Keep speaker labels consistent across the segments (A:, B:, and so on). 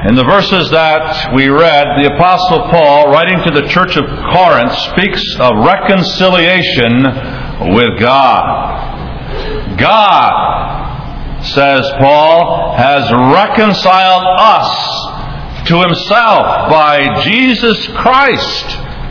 A: In the verses that we read, the Apostle Paul, writing to the church of Corinth, speaks of reconciliation with God. God, says Paul, has reconciled us to Himself by Jesus Christ.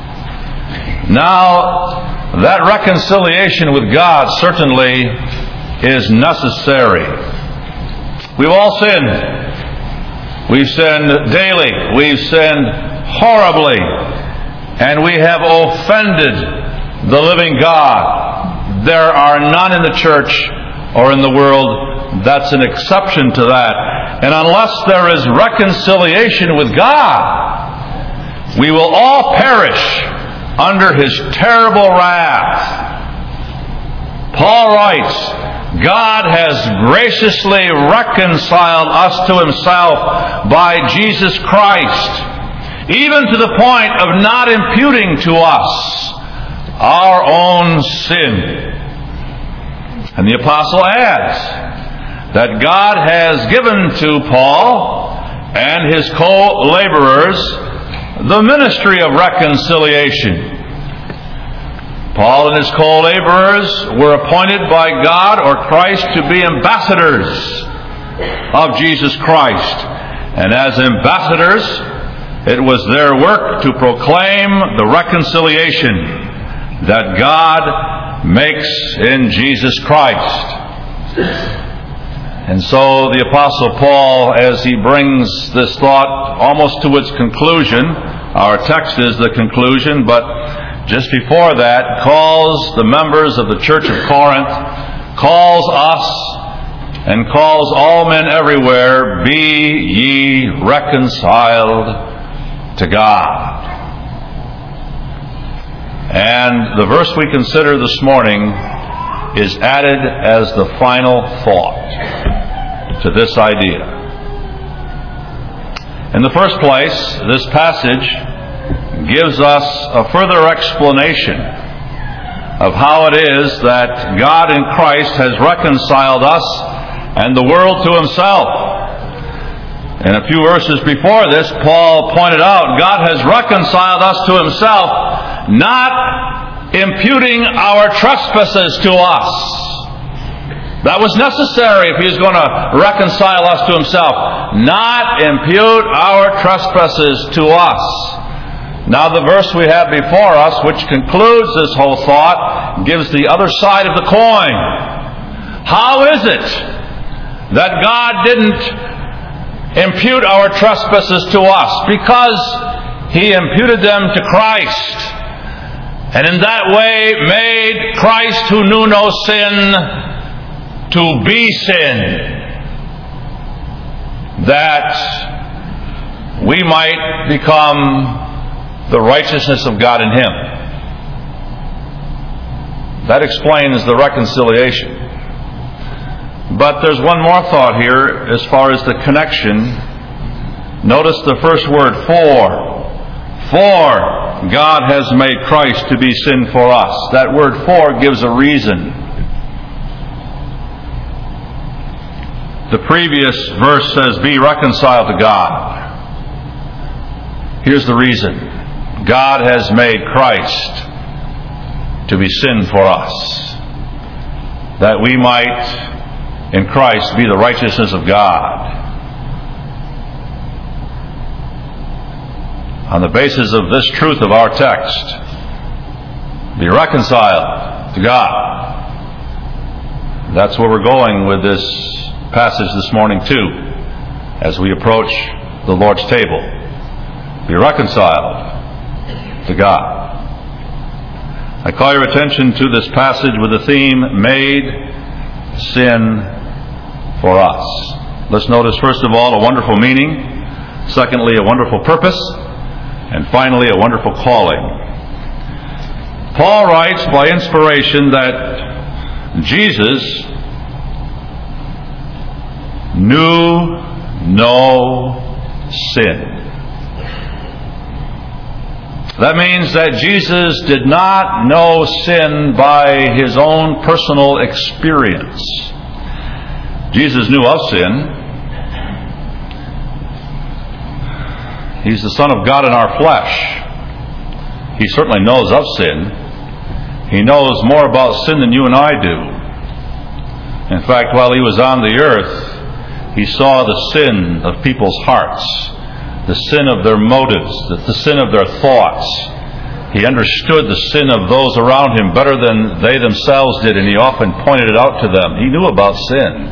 A: Now, that reconciliation with God certainly is necessary. We've all sinned. We've sinned daily. We've sinned horribly. And we have offended the living God. There are none in the church or in the world that's an exception to that. And unless there is reconciliation with God, we will all perish under His terrible wrath. Paul writes, God has graciously reconciled us to Himself by Jesus Christ, even to the point of not imputing to us our own sin. And the apostle adds that God has given to Paul and his co-laborers the ministry of reconciliation. Paul and his co-laborers were appointed by God or Christ to be ambassadors of Jesus Christ. And as ambassadors, it was their work to proclaim the reconciliation that God makes in Jesus Christ. And so the Apostle Paul, as he brings this thought almost to its conclusion, our text is the conclusion, but just before that, calls the members of the church of Corinth, calls us, and calls all men everywhere, be ye reconciled to God. And the verse we consider this morning is added as the final thought to this idea. In the first place, this passage gives us a further explanation of how it is that God in Christ has reconciled us and the world to Himself. In a few verses before this, Paul pointed out God has reconciled us to Himself, not imputing our trespasses to us. That was necessary if He was going to reconcile us to Himself. Not impute our trespasses to us. Now the verse we have before us, which concludes this whole thought, gives the other side of the coin. How is it that God didn't impute our trespasses to us? Because He imputed them to Christ, and in that way made Christ, who knew no sin, to be sin, that we might become the righteousness of God in Him. That explains the reconciliation. But there's one more thought here as far as the connection. Notice the first word, for. For God has made Christ to be sin for us. That word for gives a reason. The previous verse says, be reconciled to God. Here's the reason. God has made Christ to be sin for us, that we might in Christ be the righteousness of God. On the basis of this truth of our text, be reconciled to God. That's where we're going with this passage this morning too, as we approach the Lord's table. Be reconciled to God. I call your attention to this passage with the theme, made sin for us. Let's notice first of all a wonderful meaning, secondly a wonderful purpose, and finally a wonderful calling. Paul writes by inspiration that Jesus knew no sin. That means that Jesus did not know sin by His own personal experience. Jesus knew of sin. He's the Son of God in our flesh. He certainly knows of sin. He knows more about sin than you and I do. In fact, while He was on the earth, He saw the sin of people's hearts, the sin of their motives, the sin of their thoughts. He understood the sin of those around Him better than they themselves did, and He often pointed it out to them. He knew about sin.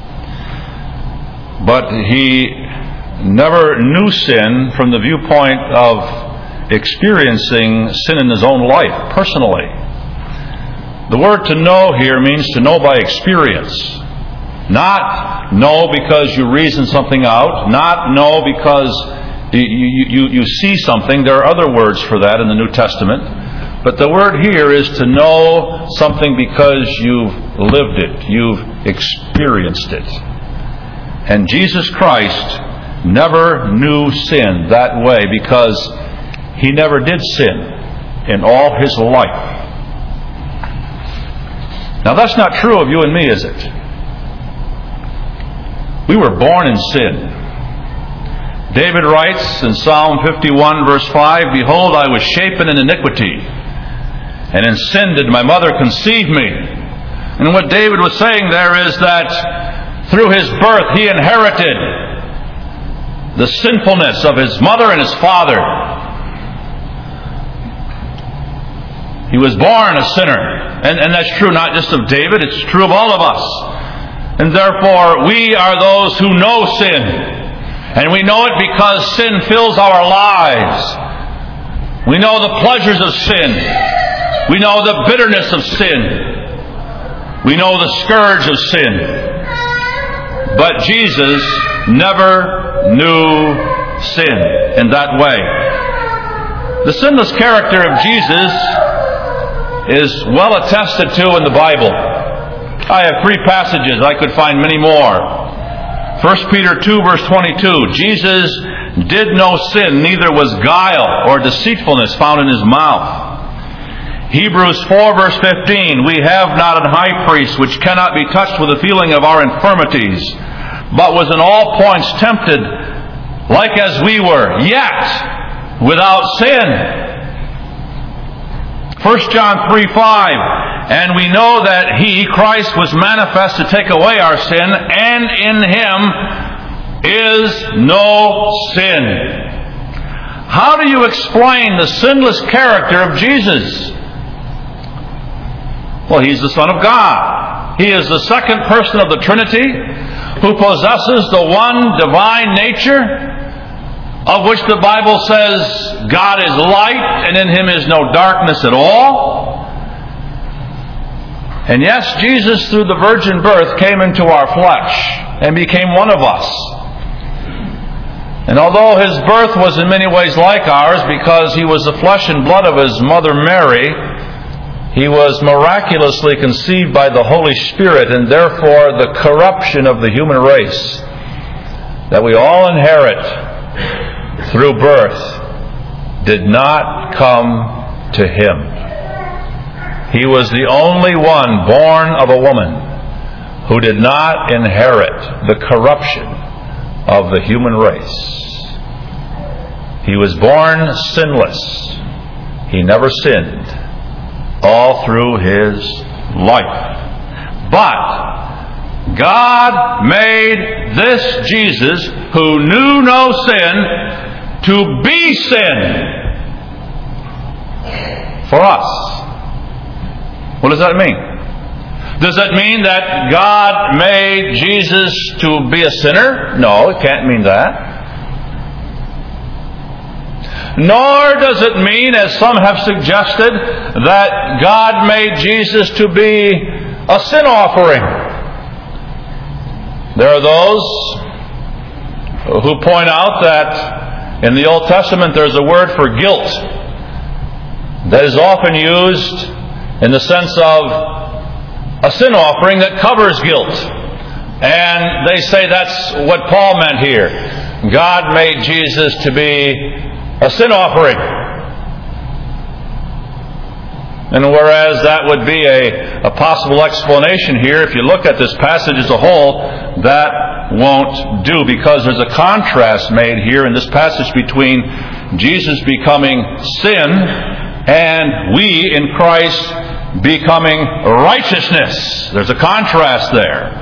A: But He never knew sin from the viewpoint of experiencing sin in His own life, personally. The word to know here means to know by experience. Not know because you reason something out, not know because you see something. There are other words for that in the New Testament. But the word here is to know something because you've lived it, you've experienced it. And Jesus Christ never knew sin that way because He never did sin in all His life. Now that's not true of you and me, is it? We were born in sin. David writes in Psalm 51 verse 5, "Behold, I was shapen in iniquity, and in sin did my mother conceive me." And what David was saying there is that through his birth he inherited the sinfulness of his mother and his father. He was born a sinner. And that's true not just of David, it's true of all of us. And therefore, we are those who know sin. And we know it because sin fills our lives. We know the pleasures of sin. We know the bitterness of sin. We know the scourge of sin. But Jesus never knew sin in that way. The sinless character of Jesus is well attested to in the Bible. I have 3 passages. I could find many more. 1 Peter 2 verse 22. Jesus did no sin, neither was guile or deceitfulness found in His mouth. Hebrews 4 verse 15. We have not an high priest which cannot be touched with the feeling of our infirmities, but was in all points tempted like as we were, yet without sin. 1 John 3:5, and we know that He, Christ, was manifest to take away our sin, and in Him is no sin. How do you explain the sinless character of Jesus? Well, He's the Son of God. He is the second person of the Trinity who possesses the one divine nature, of which the Bible says God is light and in Him is no darkness at all. And yes, Jesus through the virgin birth came into our flesh and became one of us. And although His birth was in many ways like ours because He was the flesh and blood of His mother Mary, He was miraculously conceived by the Holy Spirit, and therefore the corruption of the human race that we all inherit through birth did not come to Him. He was the only one born of a woman who did not inherit the corruption of the human race. He was born sinless. He never sinned all through His life. But God made this Jesus, who knew no sin, to be sin for us. What does that mean? Does that mean that God made Jesus to be a sinner? No, it can't mean that. Nor does it mean, as some have suggested, that God made Jesus to be a sin offering. There are those who point out that in the Old Testament there's a word for guilt that is often used in the sense of a sin offering that covers guilt. And they say that's what Paul meant here. God made Jesus to be a sin offering. And whereas that would be a possible explanation here, if you look at this passage as a whole, that won't do, because there's a contrast made here in this passage between Jesus becoming sin and we in Christ becoming righteousness. There's a contrast there.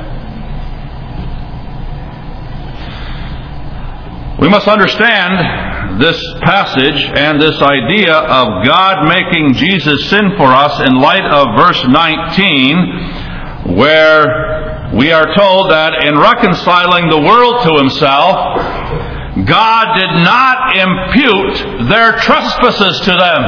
A: We must understand this passage and this idea of God making Jesus sin for us in light of verse 19, where we are told that in reconciling the world to Himself, God did not impute their trespasses to them.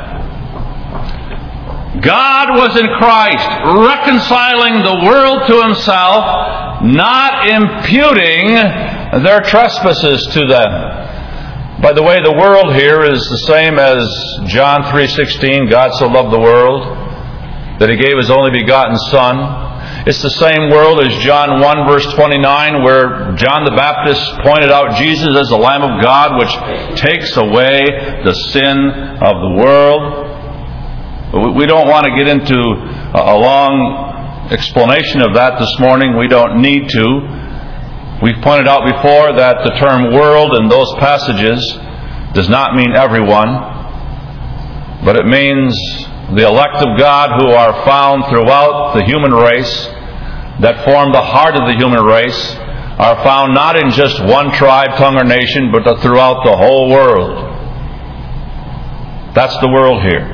A: God was in Christ reconciling the world to Himself, not imputing their trespasses to them. By the way, the world here is the same as John 3:16, God so loved the world that He gave His only begotten Son. It's the same world as John 1 verse 29, where John the Baptist pointed out Jesus as the Lamb of God which takes away the sin of the world. We don't want to get into a long explanation of that this morning. We don't need to. We've pointed out before that the term world in those passages does not mean everyone, but it means the elect of God who are found throughout the human race, that form the heart of the human race, are found not in just one tribe, tongue, or nation, but throughout the whole world. That's the world here.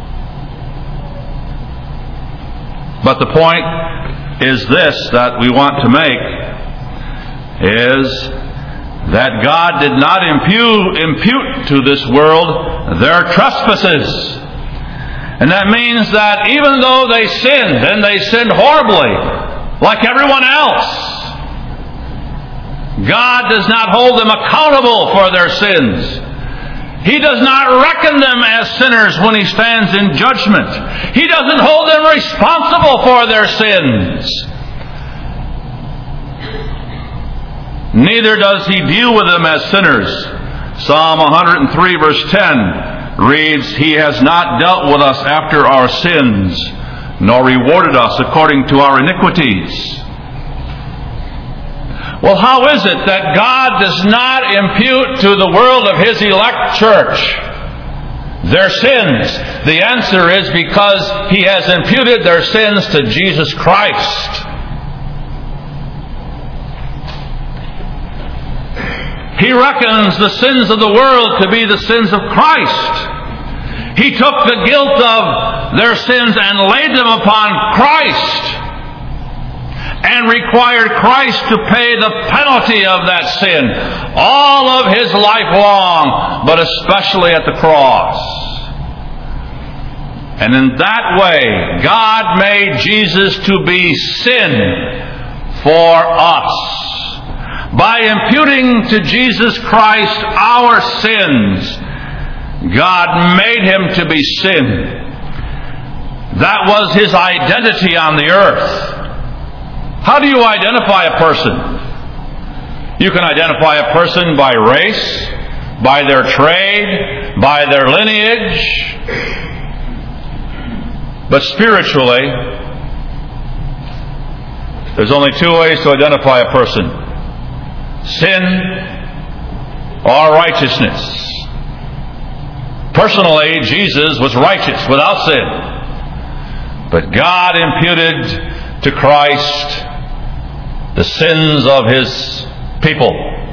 A: But the point is this that we want to make, is that God did not impute to this world their trespasses. And that means that even though they sinned, and they sinned horribly, like everyone else, God does not hold them accountable for their sins. He does not reckon them as sinners when He stands in judgment. He doesn't hold them responsible for their sins. Neither does He deal with them as sinners. Psalm 103 verse 10 reads, He has not dealt with us after our sins, nor rewarded us according to our iniquities. Well, how is it that God does not impute to the world of His elect church their sins? The answer is because He has imputed their sins to Jesus Christ. He reckons the sins of the world to be the sins of Christ. He took the guilt of their sins and laid them upon Christ, and required Christ to pay the penalty of that sin all of His life long, but especially at the cross. And in that way, God made Jesus to be sin for us. By imputing to Jesus Christ our sins, God made Him to be sin. That was His identity on the earth. How do you identify a person? You can identify a person by race, by their trade, by their lineage. But spiritually, there's only two ways to identify a person: sin or righteousness. Personally, Jesus was righteous without sin. But God imputed to Christ the sins of His people.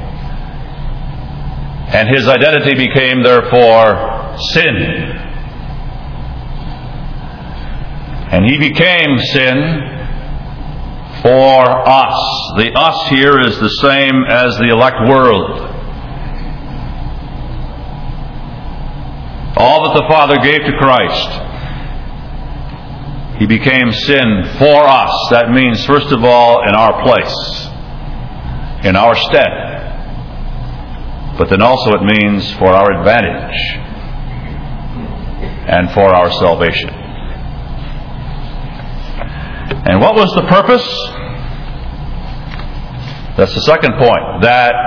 A: And His identity became, therefore, sin. And He became sin for us. The us here is the same as the elect world. All that the Father gave to Christ, He became sin for us. That means, first of all, in our place, in our stead. But then also it means for our advantage and for our salvation. And what was the purpose? That's the second point. That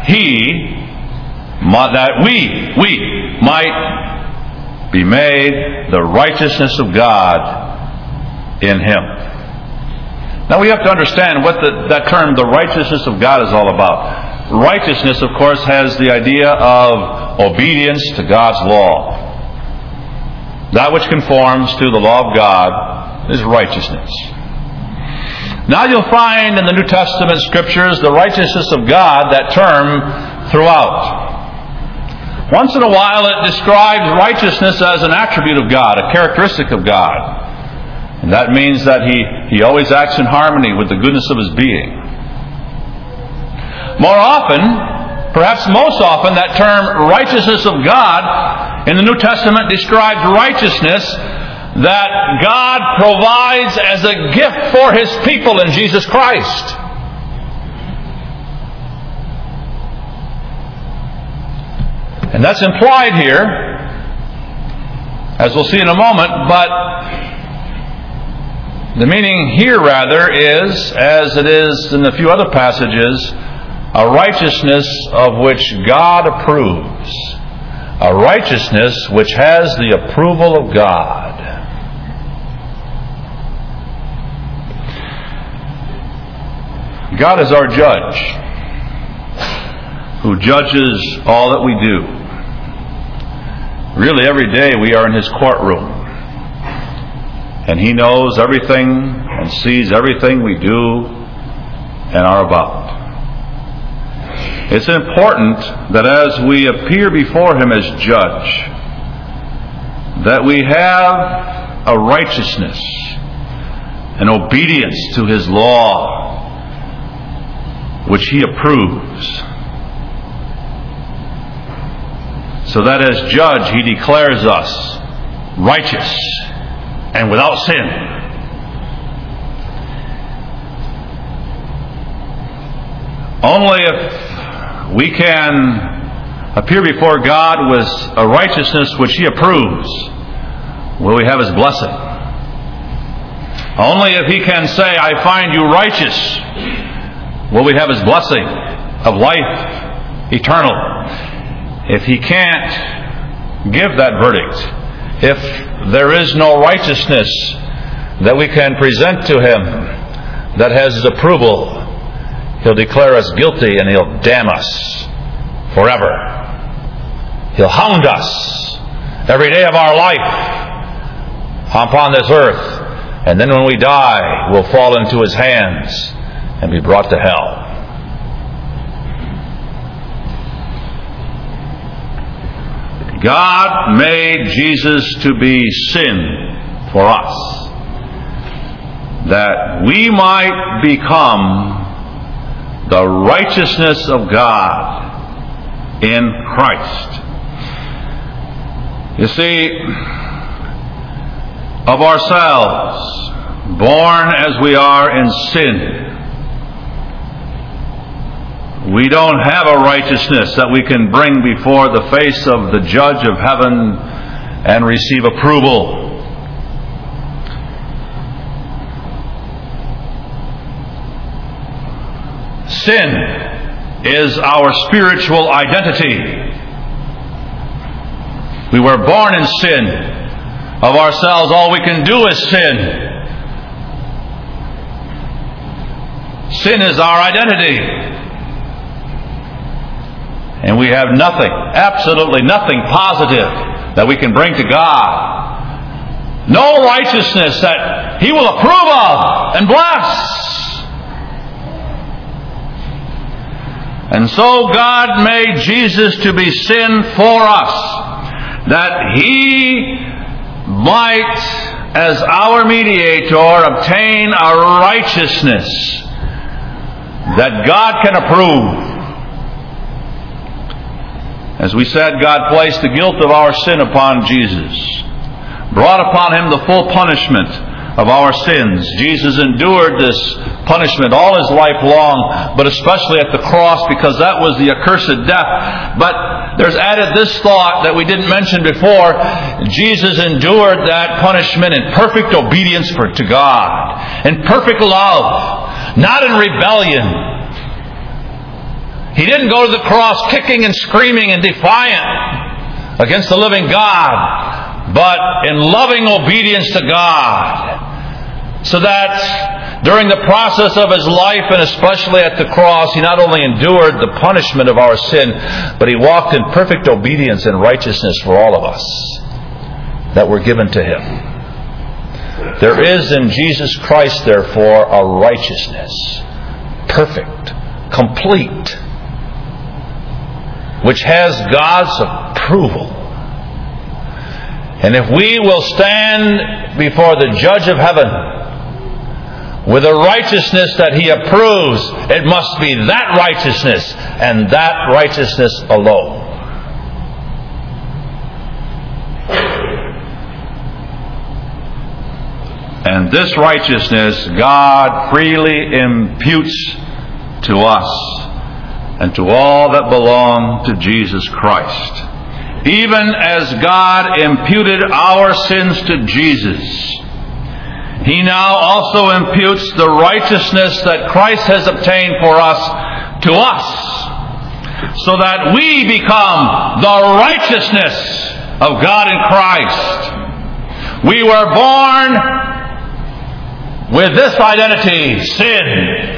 A: we might be made the righteousness of God in Him. Now we have to understand what that term, the righteousness of God, is all about. Righteousness, of course, has the idea of obedience to God's law. That which conforms to the law of God is righteousness. Now you'll find in the New Testament Scriptures the righteousness of God, that term, throughout. Once in a while it describes righteousness as an attribute of God, a characteristic of God. And that means that He always acts in harmony with the goodness of His being. More often, perhaps most often, that term righteousness of God in the New Testament describes righteousness that God provides as a gift for His people in Jesus Christ. And that's implied here, as we'll see in a moment, but the meaning here rather is, as it is in a few other passages, a righteousness of which God approves. A righteousness which has the approval of God. God is our judge, who judges all that we do. Really, every day we are in His courtroom. And He knows everything and sees everything we do and are about. It's important that as we appear before Him as judge, that we have a righteousness, an obedience to His law, which He approves. So that as judge, He declares us righteous and without sin. Only if we can appear before God with a righteousness which He approves will we have His blessing. Only if He can say, I find you righteous, will we have His blessing of life eternal. If He can't give that verdict, if there is no righteousness that we can present to Him that has His approval, He'll declare us guilty and He'll damn us forever. He'll hound us every day of our life upon this earth. And then when we die, we'll fall into His hands and be brought to hell. God made Jesus to be sin for us, that we might become the righteousness of God in Christ. You see, of ourselves, born as we are in sin, we don't have a righteousness that we can bring before the face of the Judge of heaven and receive approval. Sin is our spiritual identity. We were born in sin. Of ourselves, all we can do is sin. Sin is our identity. And we have nothing, absolutely nothing positive that we can bring to God. No righteousness that He will approve of and bless. And so God made Jesus to be sin for us, that He might, as our mediator, obtain a righteousness that God can approve. As we said, God placed the guilt of our sin upon Jesus, brought upon Him the full punishment of our sins. Jesus endured this punishment all His life long, but especially at the cross, because that was the accursed death. But there's added this thought that we didn't mention before. Jesus endured that punishment in perfect obedience to God, in perfect love, not in rebellion. He didn't go to the cross kicking and screaming and defiant against the living God, but in loving obedience to God, so that During the process of His life, and especially at the cross, He not only endured the punishment of our sin, but He walked in perfect obedience and righteousness for all of us that were given to Him. There is in Jesus Christ, therefore, a righteousness, perfect, complete, which has God's approval. And if we will stand before the Judge of heaven with a righteousness that He approves, it must be that righteousness and that righteousness alone. And this righteousness God freely imputes to us and to all that belong to Jesus Christ. Even as God imputed our sins to Jesus, He now also imputes the righteousness that Christ has obtained for us to us, so that we become the righteousness of God in Christ. We were born with this identity, sin.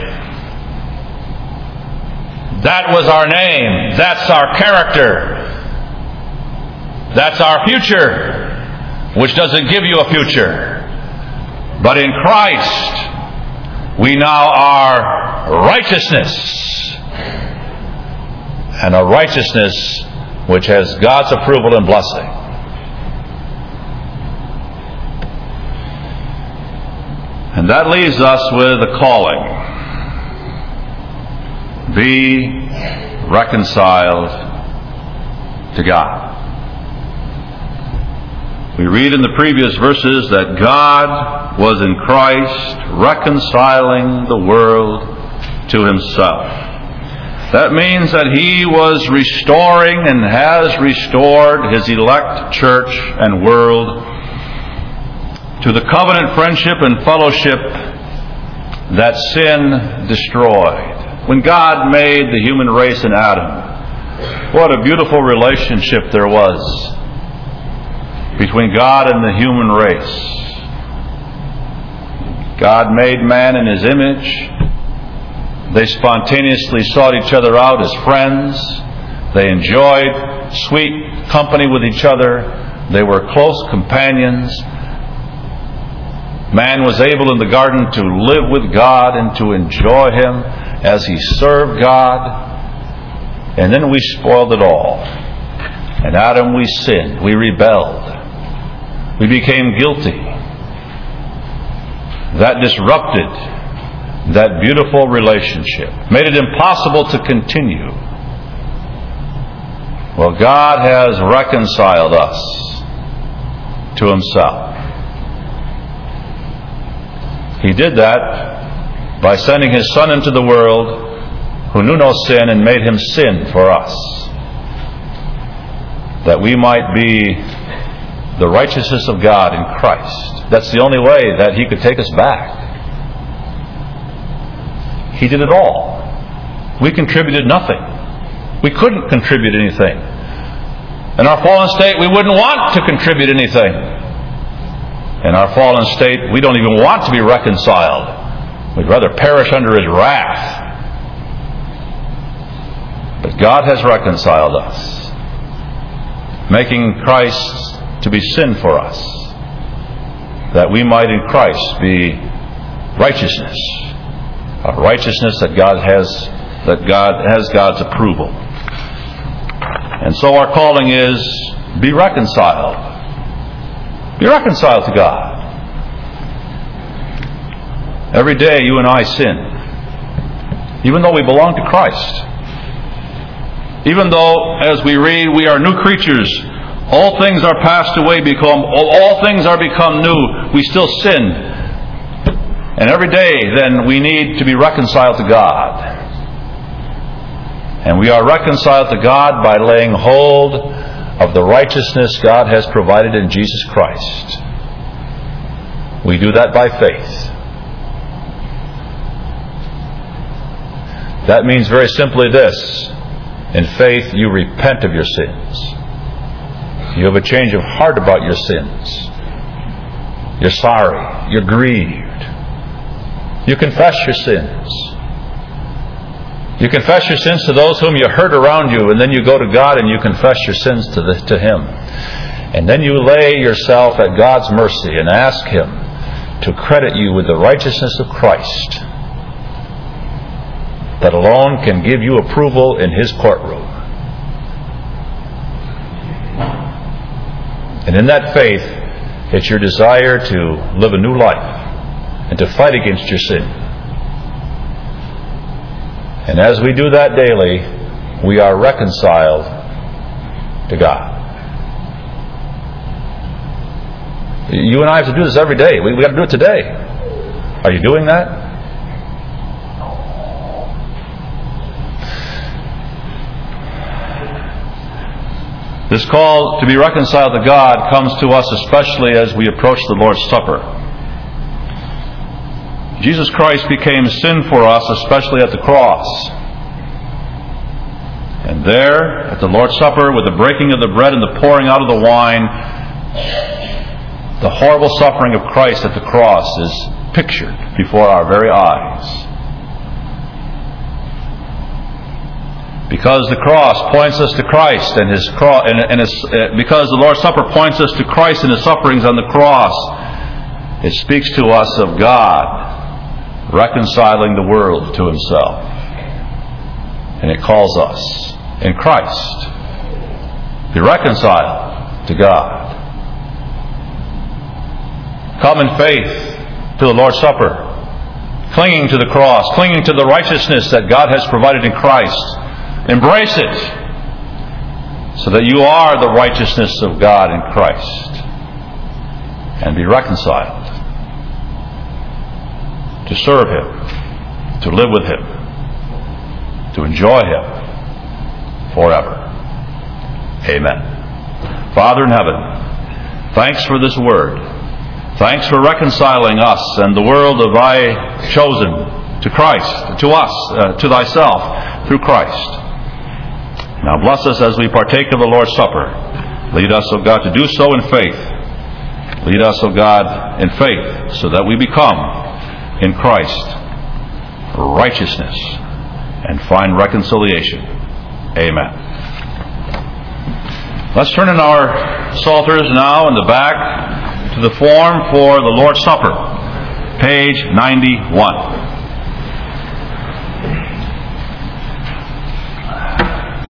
A: That was our name. That's our character. That's our future, which doesn't give you a future. But in Christ, we now are righteousness. And a righteousness which has God's approval and blessing. And that leaves us with a calling. Be reconciled to God. We read in the previous verses that God was in Christ reconciling the world to Himself. That means that He was restoring and has restored His elect church and world to the covenant friendship and fellowship that sin destroyed. When God made the human race in Adam, what a beautiful relationship there was between God and the human race. God made man in His image. They spontaneously sought each other out as friends. They enjoyed sweet company with each other. They were close companions. Man was able in the garden to live with God and to enjoy Him as he served God. And then we spoiled it all. And Adam, we sinned. We rebelled. We became guilty. That disrupted that beautiful relationship, made it impossible to continue. Well, God has reconciled us to Himself. He did that by sending His Son into the world, who knew no sin, and made Him sin for us, that we might be the righteousness of God in Christ. That's the only way that He could take us back. He did it all. We contributed nothing. We couldn't contribute anything. In our fallen state, we wouldn't want to contribute anything. In our fallen state, we don't even want to be reconciled. We'd rather perish under His wrath. But God has reconciled us, making Christ to be sin for us, that we might in Christ be righteousness, a righteousness that God has God's approval. And so our calling is, be reconciled. Be reconciled to God. Every day you and I sin, even though we belong to Christ. Even though, as we read, we are new creatures. All things are passed away, all things are become new. We still sin. And every day, then, we need to be reconciled to God. And we are reconciled to God by laying hold of the righteousness God has provided in Jesus Christ. We do that by faith. That means very simply this. In faith, you repent of your sins. You have a change of heart about your sins. You're sorry. You're grieved. You confess your sins. You confess your sins to those whom you hurt around you, and then you go to God and you confess your sins to Him. And then you lay yourself at God's mercy and ask Him to credit you with the righteousness of Christ that alone can give you approval in His courtroom. And in that faith, it's your desire to live a new life and to fight against your sin. And as we do that daily, we are reconciled to God. You and I have to do this every day. We've got to do it today. Are you doing that? This call to be reconciled to God comes to us especially as we approach the Lord's Supper. Jesus Christ became sin for us, especially at the cross. And there, at the Lord's Supper, with the breaking of the bread and the pouring out of the wine, the horrible suffering of Christ at the cross is pictured before our very eyes. Because the cross points us to Christ and His cross, because the Lord's Supper points us to Christ and His sufferings on the cross, it speaks to us of God reconciling the world to Himself. And it calls us in Christ be reconciled to God. Come in faith to the Lord's Supper, clinging to the cross, clinging to the righteousness that God has provided in Christ. Embrace it so that you are the righteousness of God in Christ, and be reconciled to serve Him, to live with Him, to enjoy Him forever. Amen. Father in heaven, thanks for this word. Thanks for reconciling us and the world of Thy chosen to Christ, to us, to Thyself through Christ. Now bless us as we partake of the Lord's Supper. Lead us, O God, to do so in faith. Lead us, O God, in faith, so that we become in Christ righteousness and find reconciliation. Amen. Let's turn in our psalters now in the back to the form for the Lord's Supper, page 91.